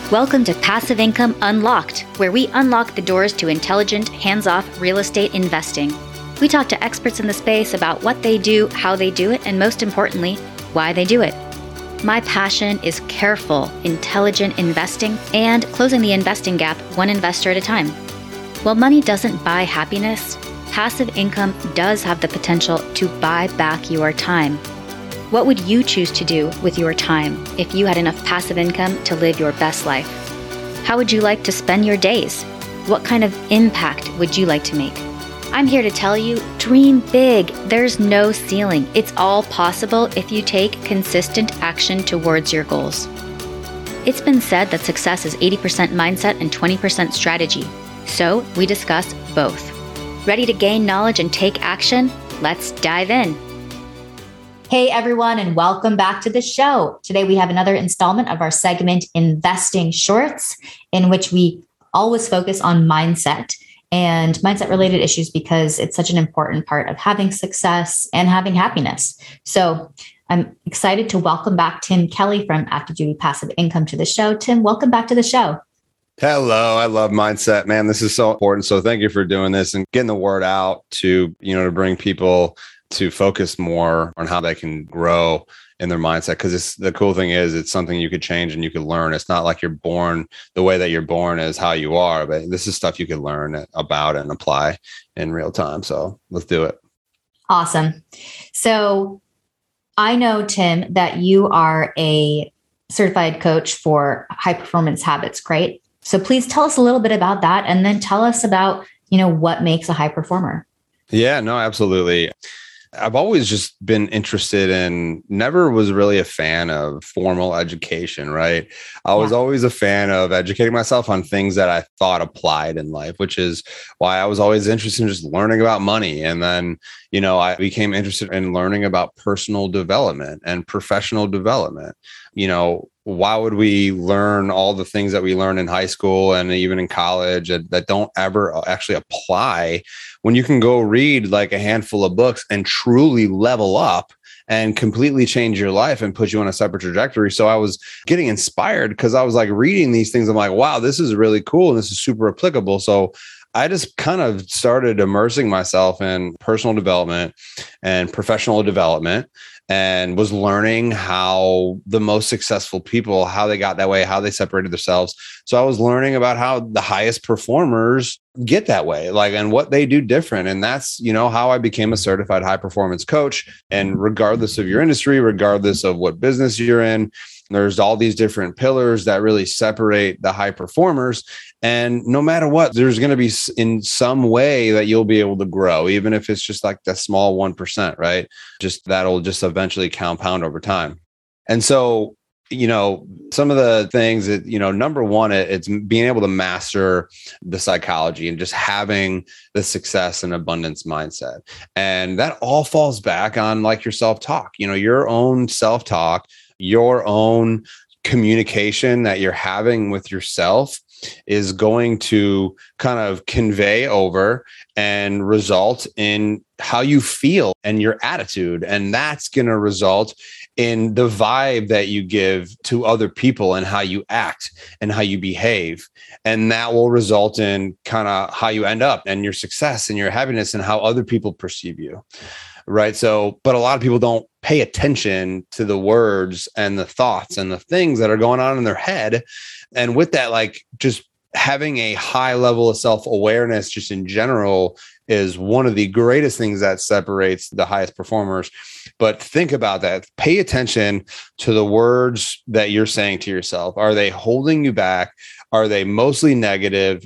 Welcome to Passive Income Unlocked, where we unlock the doors to intelligent, hands-off real estate investing. We talk to experts in the space about what they do, how they do it, and most importantly, why they do it. My passion is careful, intelligent investing and closing the investing gap one investor at a time. While money doesn't buy happiness, passive income does have the potential to buy back your time. What would you choose to do with your time if you had enough passive income to live your best life? How would you like to spend your days? What kind of impact would you like to make? I'm here to tell you, dream big. There's no ceiling. It's all possible if you take consistent action towards your goals. It's been said that success is 80% mindset and 20% strategy. So we discuss both. Ready to gain knowledge and take action? Let's dive in. Hey everyone, and welcome back to the show. Today we have another installment of our segment, Investing Shorts, in which we always focus on mindset and mindset related issues because it's such an important part of having success and having happiness. So I'm excited to welcome back Tim Kelly from Active Duty Passive Income to the show. Tim, welcome back to the show. Hello. I love mindset, man. This is so important. So thank you for doing this and getting the word out to bring people to focus more on how they can grow in their mindset. Because the cool thing is it's something you could change and you could learn. It's not like you're born, the way that you're born is how you are, but this is stuff you could learn about and apply in real time. So let's do it. Awesome. So I know, Tim, that you are a certified coach for high performance habits, right? So please tell us a little bit about that and then tell us about, what makes a high performer. Yeah, no, absolutely. I've always just been interested in, never was really a fan of formal education, right? I was always a fan of educating myself on things that I thought applied in life, which is why I was always interested in just learning about money. And then, I became interested in learning about personal development and professional development. Why would we learn all the things that we learn in high school and even in college that don't ever actually apply when you can go read like a handful of books and truly level up and completely change your life and put you on a separate trajectory? So I was getting inspired because I was like reading these things. I'm like, wow, this is really cool. And this is super applicable. So I just kind of started immersing myself in personal development and professional development and was learning how the most successful people, how they got that way, how they separated themselves. So I was learning about how the highest performers get that way, and what they do different. And that's, how I became a certified high performance coach. And regardless of your industry, regardless of what business you're in, there's all these different pillars that really separate the high performers. And no matter what, there's going to be in some way that you'll be able to grow, even if it's just like that small 1%, right? Just that'll just eventually compound over time. And so, some of the things that, number one, it's being able to master the psychology and just having the success and abundance mindset. And that all falls back on like your self-talk, your own self-talk, your own communication that you're having with yourself is going to kind of convey over and result in how you feel and your attitude. And that's going to result in the vibe that you give to other people and how you act and how you behave. And that will result in kind of how you end up and your success and your happiness and how other people perceive you. Right. So, but a lot of people don't pay attention to the words and the thoughts and the things that are going on in their head. And with that, just having a high level of self-awareness just in general is one of the greatest things that separates the highest performers. But think about that. Pay attention to the words that you're saying to yourself. Are they holding you back? Are they mostly negative?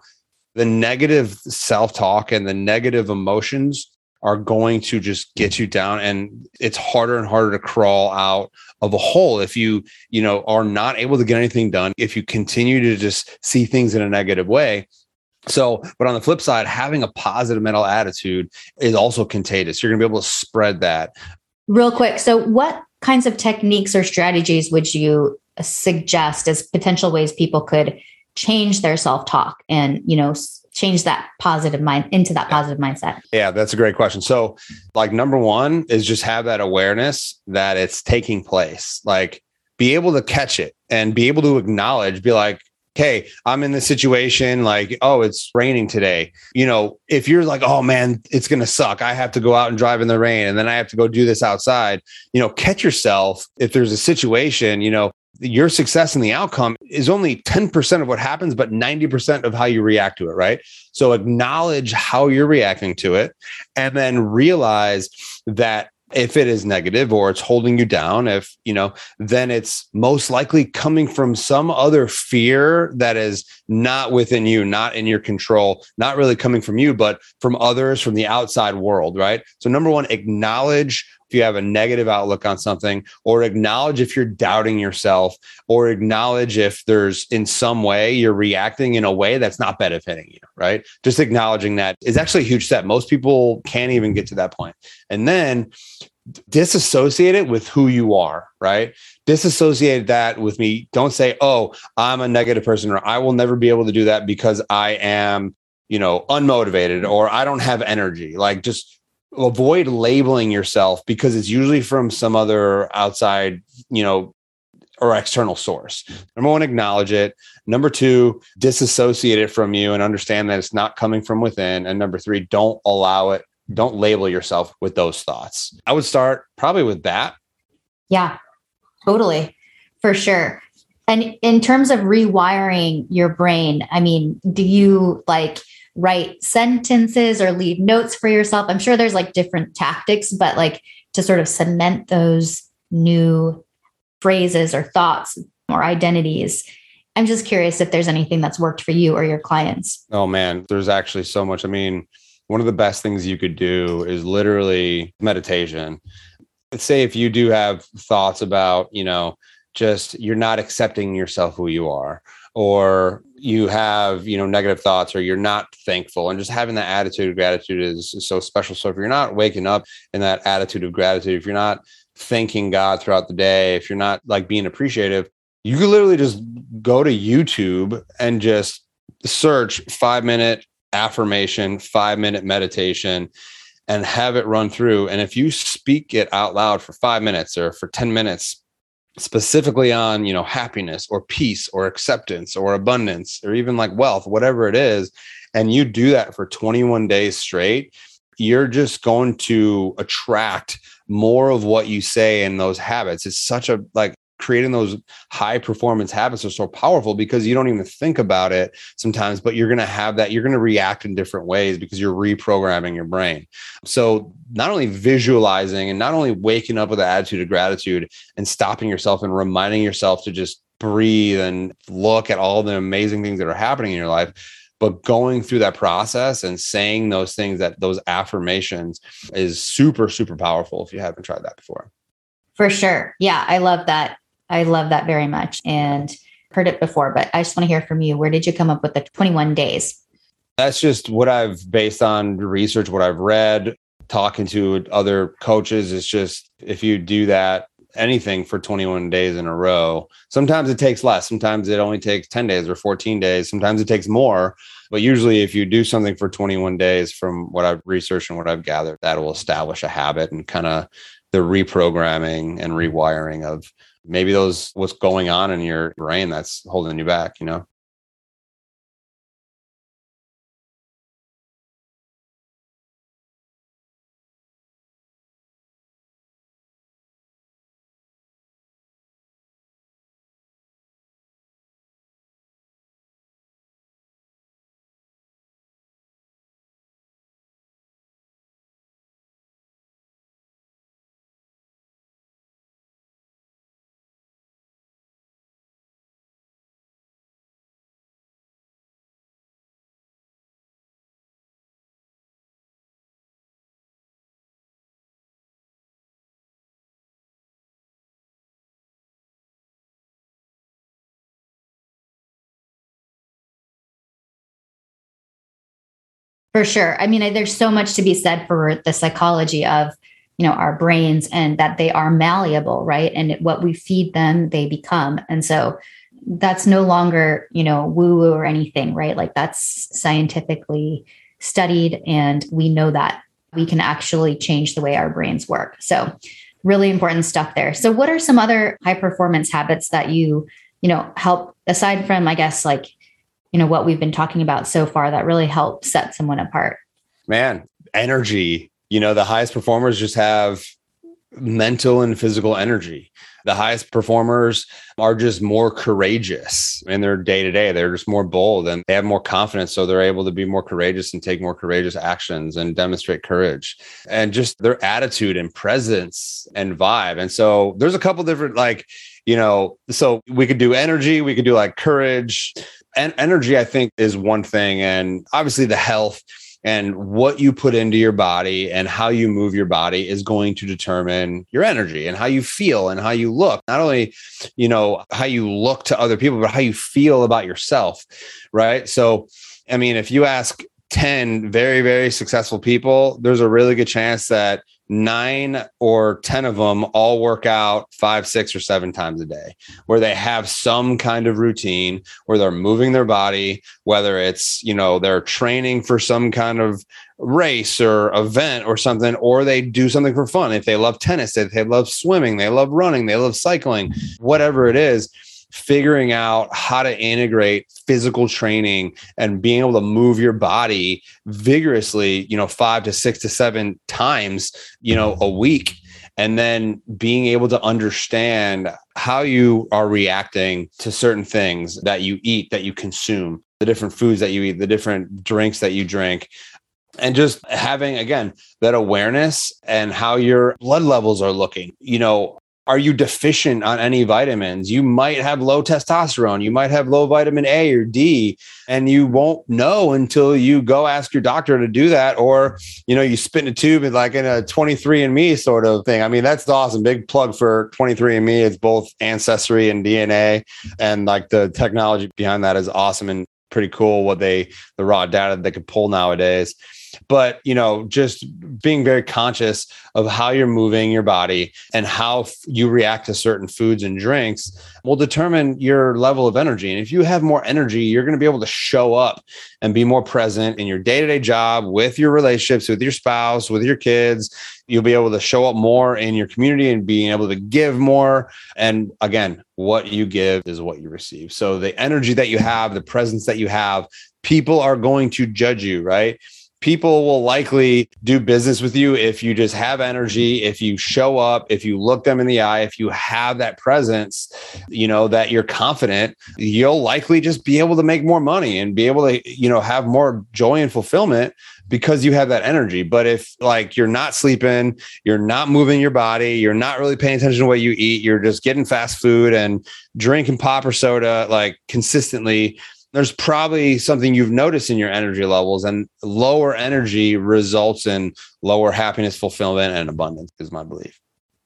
The negative self-talk and the negative emotions are going to just get you down, and it's harder and harder to crawl out of a hole if you are not able to get anything done, if you continue to just see things in a negative way. So, but on the flip side, having a positive mental attitude is also contagious. You're going to be able to spread that. Real quick. So what kinds of techniques or strategies would you suggest as potential ways people could change their self-talk and, change that positive mind into that positive mindset? Yeah, that's a great question. So number one is just have that awareness that it's taking place. be able to catch it and be able to acknowledge, be like, hey, I'm in this situation, like, oh, it's raining today. If you're like, oh man, it's going to suck, I have to go out and drive in the rain, and then I have to go do this outside, catch yourself. If there's a situation, your success in the outcome is only 10% of what happens, but 90% of how you react to it, right? So acknowledge how you're reacting to it, and then realize that if it is negative or it's holding you down, then it's most likely coming from some other fear that is not within you, not in your control, not really coming from you, but from others, from the outside world, right? So number one, acknowledge if you have a negative outlook on something, or acknowledge if you're doubting yourself, or acknowledge if there's in some way you're reacting in a way that's not benefiting you, right? Just acknowledging that is actually a huge step. Most people can't even get to that point. And then disassociate it with who you are, right? Disassociate that with me. Don't say, oh, I'm a negative person, or I will never be able to do that because I am, unmotivated, or I don't have energy. Like, just avoid labeling yourself, because it's usually from some other outside, or external source. Number one, acknowledge it. Number two, disassociate it from you and understand that it's not coming from within. And number three, don't allow it. Don't label yourself with those thoughts. I would start probably with that. Yeah, totally. For sure. And in terms of rewiring your brain, do you write sentences or leave notes for yourself? I'm sure there's different tactics, but to sort of cement those new phrases or thoughts or identities. I'm just curious if there's anything that's worked for you or your clients. Oh man, there's actually so much. One of the best things you could do is literally meditation. Let's say if you do have thoughts about, just you're not accepting yourself who you are, or you have, negative thoughts, or you're not thankful, and just having that attitude of gratitude is so special. So if you're not waking up in that attitude of gratitude, if you're not thanking God throughout the day, if you're not being appreciative, you can literally just go to YouTube and just search 5-minute affirmation, 5-minute meditation, and have it run through. And if you speak it out loud for 5 minutes or for 10 minutes, specifically on, happiness or peace or acceptance or abundance, or even wealth, whatever it is, and you do that for 21 days straight, you're just going to attract more of what you say in those habits. It's such a creating those high performance habits are so powerful, because you don't even think about it sometimes, but you're going to have that, you're going to react in different ways because you're reprogramming your brain. So not only visualizing and not only waking up with the attitude of gratitude and stopping yourself and reminding yourself to just breathe and look at all the amazing things that are happening in your life, but going through that process and saying those things, that those affirmations, is super, super powerful if you haven't tried that before. For sure. Yeah, I love that. I love that very much, and heard it before, but I just want to hear from you. Where did you come up with the 21 days? That's just what I've based on research, what I've read, talking to other coaches. It's just, if you do that, anything for 21 days in a row, sometimes it takes less. Sometimes it only takes 10 days or 14 days. Sometimes it takes more. But usually if you do something for 21 days, from what I've researched and what I've gathered, that will establish a habit and kind of the reprogramming and rewiring of maybe what's going on in your brain that's holding you back, For sure. There's so much to be said for the psychology of, our brains, and that they are malleable, right? And what we feed them, they become. And so that's no longer, woo-woo or anything, right? That's scientifically studied, and we know that we can actually change the way our brains work. So really important stuff there. So what are some other high performance habits that help, aside from, I guess, like, what we've been talking about so far, that really help set someone apart? Man, energy. The highest performers just have mental and physical energy. The highest performers are just more courageous in their day to day. They're just more bold and they have more confidence. So they're able to be more courageous and take more courageous actions and demonstrate courage and just their attitude and presence and vibe. And so there's a couple different, so we could do energy, we could do like courage. And energy, I think, is one thing. And obviously the health and what you put into your body and how you move your body is going to determine your energy and how you feel and how you look. Not only, how you look to other people, but how you feel about yourself, right? So, I mean, if you ask 10 very, very successful people, there's a really good chance that 9 or 10 of them all work out 5, 6, or 7 times a day, where they have some kind of routine where they're moving their body, whether it's, they're training for some kind of race or event or something, or they do something for fun. If they love tennis, if they love swimming, they love running, they love cycling, whatever it is, figuring out how to integrate physical training and being able to move your body vigorously, 5 to 6 to 7 times, a week. And then being able to understand how you are reacting to certain things that you eat, that you consume, the different foods that you eat, the different drinks that you drink. And just having, again, that awareness and how your blood levels are looking. Are you deficient on any vitamins? You might have low testosterone. You might have low vitamin A or D, and you won't know until you go ask your doctor to do that. Or, you spit in a tube and like in a 23andMe sort of thing. I mean, that's awesome. Big plug for 23andMe. It's both ancestry and DNA. And like the technology behind that is awesome and pretty cool the raw data that they could pull nowadays. But, just being very conscious of how you're moving your body and how you react to certain foods and drinks will determine your level of energy. And if you have more energy, you're going to be able to show up and be more present in your day-to-day job, with your relationships, with your spouse, with your kids. You'll be able to show up more in your community and being able to give more. And again, what you give is what you receive. So the energy that you have, the presence that you have, people are going to judge you, right? People will likely do business with you if you just have energy, if you show up, if you look them in the eye, if you have that presence, that you're confident, you'll likely just be able to make more money and be able to, have more joy and fulfillment because you have that energy. But if like you're not sleeping, you're not moving your body, you're not really paying attention to what you eat, you're just getting fast food and drinking pop or soda like consistently, there's probably something you've noticed in your energy levels, and lower energy results in lower happiness, fulfillment, and abundance is my belief.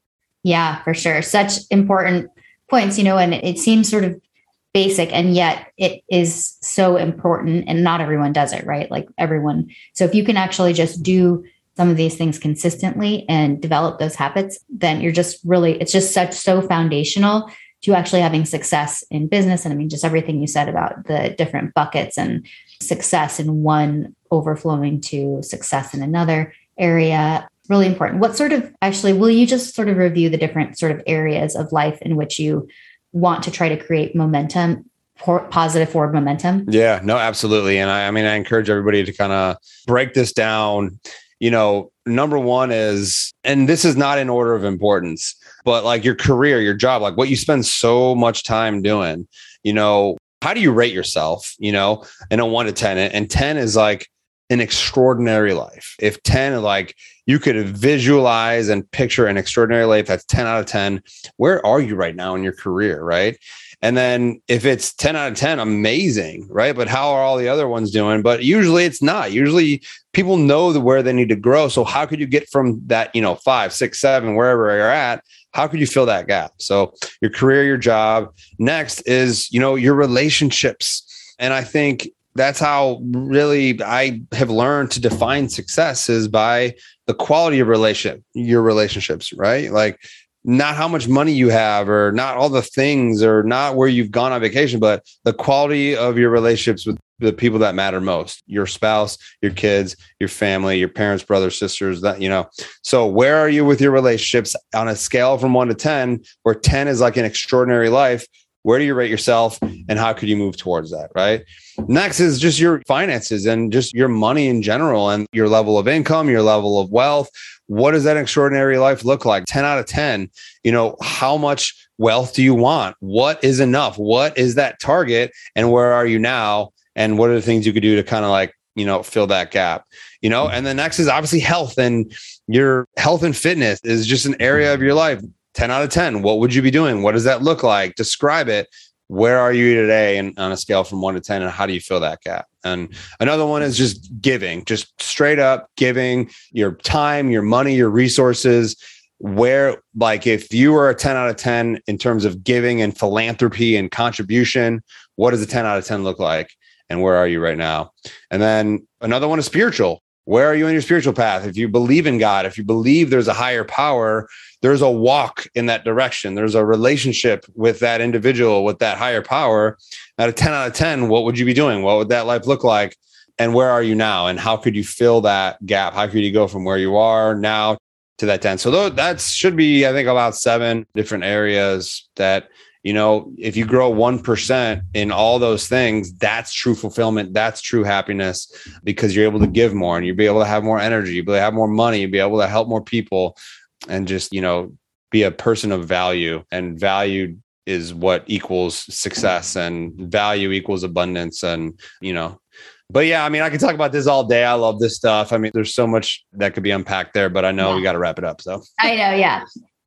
Yeah, for sure. Such important points, and it seems sort of basic, and yet it is so important, and not everyone does it, right? Like everyone. So if you can actually just do some of these things consistently and develop those habits, then you're just really, it's just so foundational to actually having success in business. And I mean, just everything you said about the different buckets and success in one overflowing to success in another area, really important. Will you just sort of review the different sort of areas of life in which you want to try to create momentum, positive forward momentum? Yeah, no, absolutely. And I encourage everybody to kind of break this down. Number one is, and this is not in order of importance, but like your career, your job, like what you spend so much time doing, how do you rate yourself, in a 1 to 10? And 10 is like an extraordinary life. If 10, like you could visualize and picture an extraordinary life, that's 10 out of 10. Where are you right now in your career? Right. And then if it's 10 out of 10, amazing, right? But how are all the other ones doing? But usually it's not. Usually people know where they need to grow. So how could you get from that, 5, 6, 7, wherever you're at? How could you fill that gap? So your career, your job. Next is, your relationships. And I think that's how really I have learned to define success is by the quality of your relationships, right? Like, not how much money you have or not all the things or not where you've gone on vacation, but the quality of your relationships with the people that matter most, your spouse, your kids, your family, your parents, brothers, sisters, that, so where are you with your relationships on a scale from 1 to 10, where 10 is like an extraordinary life? Where do you rate yourself and how could you move towards that? Right. Next is just your finances and just your money in general and your level of income, your level of wealth. What does that extraordinary life look like? 10 out of 10, how much wealth do you want? What is enough? What is that target? And where are you now? And what are the things you could do to kind of like, fill that gap, and the next is obviously health, and your health and fitness is just an area of your life. 10 out of 10. What would you be doing? What does that look like? Describe it. Where are you today? And on a scale from 1 to 10, and how do you fill that gap? And another one is just giving, just straight up giving your time, your money, your resources. Where, like, if you were a 10 out of 10 in terms of giving and philanthropy and contribution, what does a 10 out of 10 look like? And where are you right now? And then another one is spiritual. Where are you in your spiritual path? If you believe in God, if you believe there's a higher power, there's a walk in that direction. There's a relationship with that individual, with that higher power. At a 10 out of 10, what would you be doing? What would that life look like? And where are you now? And how could you fill that gap? How could you go from where you are now to that 10? So that should be, I think, about 7 different areas that, if you grow 1% in all those things, that's true fulfillment. That's true happiness, because you're able to give more and you'll be able to have more energy, you'll be able to have more money, you'll be able to help more people and just, be a person of value. And value is what equals success, and value equals abundance. And, but yeah, I mean, I could talk about this all day. I love this stuff. I mean, there's so much that could be unpacked there, but I know we got to wrap it up. So I know. Yeah.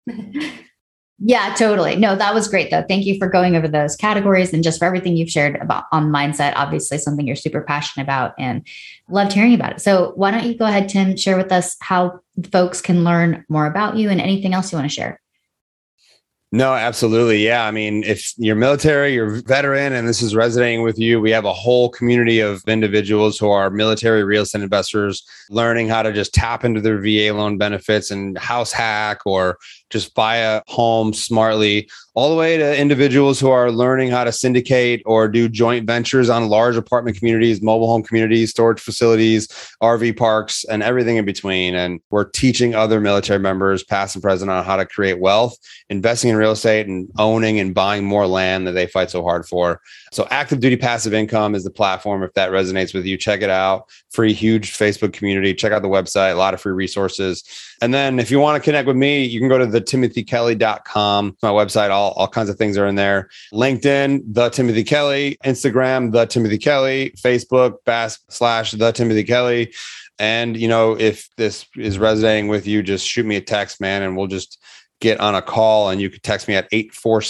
Yeah, totally. No, that was great though. Thank you for going over those categories and just for everything you've shared about on mindset. Obviously something you're super passionate about and loved hearing about it. So why don't you go ahead, Tim, share with us how folks can learn more about you and anything else you want to share? No, absolutely. Yeah. I mean, if you're military, you're a veteran, and this is resonating with you, we have a whole community of individuals who are military real estate investors learning how to just tap into their VA loan benefits and house hack or just buy a home smartly, all the way to individuals who are learning how to syndicate or do joint ventures on large apartment communities, mobile home communities, storage facilities, RV parks, and everything in between. And we're teaching other military members, past and present, on how to create wealth, investing in real estate, and owning and buying more land that they fight so hard for. So Active Duty Passive Income is the platform. If that resonates with you, check it out. Free, huge Facebook community. Check out the website, a lot of free resources. And then if you want to connect with me, you can go to thetimothykelly.com. My website, all kinds of things are in there. LinkedIn, The Timothy Kelly, Instagram, The Timothy Kelly, Facebook, / The Timothy Kelly. And, if this is resonating with you, just shoot me a text, man, and we'll just get on a call. And you can text me at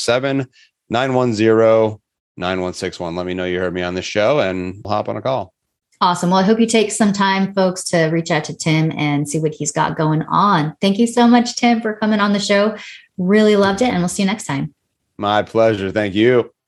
847-910-9161. Let me know you heard me on this show and we'll hop on a call. Awesome. Well, I hope you take some time, folks, to reach out to Tim and see what he's got going on. Thank you so much, Tim, for coming on the show. Really loved it. And we'll see you next time. My pleasure. Thank you.